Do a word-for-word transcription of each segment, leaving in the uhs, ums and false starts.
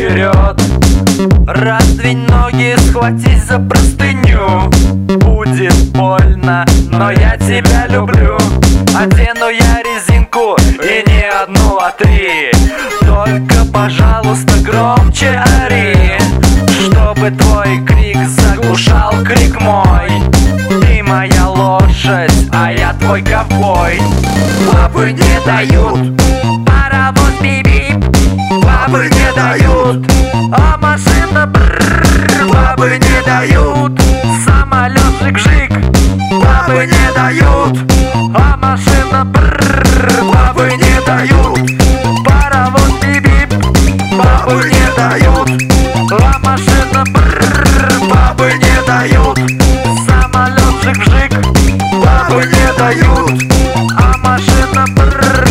вперед. Раздвинь ноги, схватись за простыню. Будет больно, но я тебя люблю. Одену я резинку и не одну, а три. Только, пожалуйста, громче ори, чтобы твой крик заглушал крик мой. Ты моя лошадь, а я твой ковбой. Бабы не дают, паровоз бип-бип. Бабы не дают, а машина брррр. Бабы не дают, самолет жик-жик. Бабы не дают, а машина брррр. Бабы не дают, паровоз бип-бип. Бабы не дают, а машина брррр. Бабы не дают, самолет жик-жик. Бабы не дают, а машина брррр.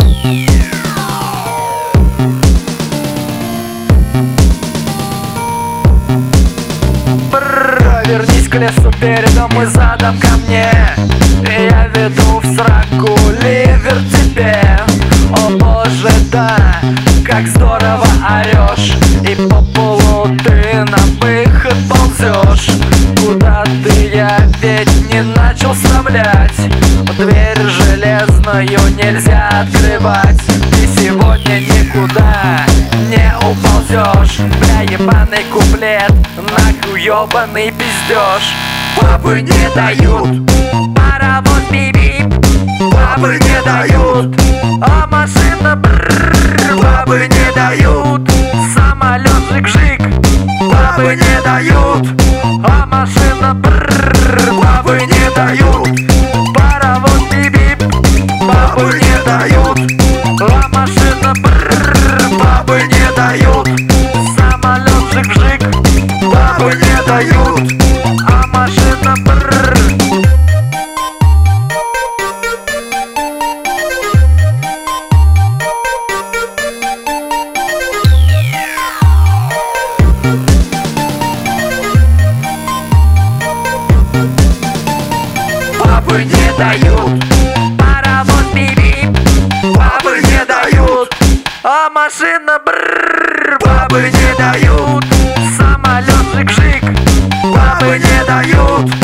Вернись к лесу передом и задом ко мне. Я веду в сраку ливер тебе. О боже, да, как здорово орешь. И по полу ты на выход ползешь. Куда ты, я ведь не начал вставлять. Дверь железную нельзя открывать. И сегодня никуда не уползешь. Бля, ебаный куплет, нахуй ёбаный пиздёж. Бабы не дают, паровоз бип-бип. Бабы не дают, а машина брррр. Бабы не дают, самолет жик-жик. Бабы не дают, а машина брррр. Бабы не дают, паровоз бип-бип. Бабы не дают, а машина брррр. Бабы не дают, самолет жик-жик. Бабы не дают, а машина брррр. Бабы не дают, паровоз бип-бип. Бабы не дают, а машина брррр. Бабы не дают, самолет жик-жик. Бабы не дают,